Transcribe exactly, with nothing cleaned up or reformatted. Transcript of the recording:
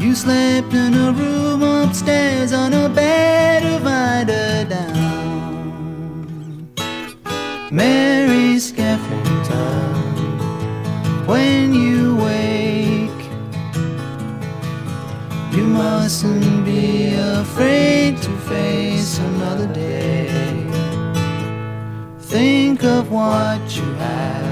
You slept in a room upstairs on a bed of eiderdown. Mary Skeffington, when you wake, you mustn't be afraid to face another day. Think of what you have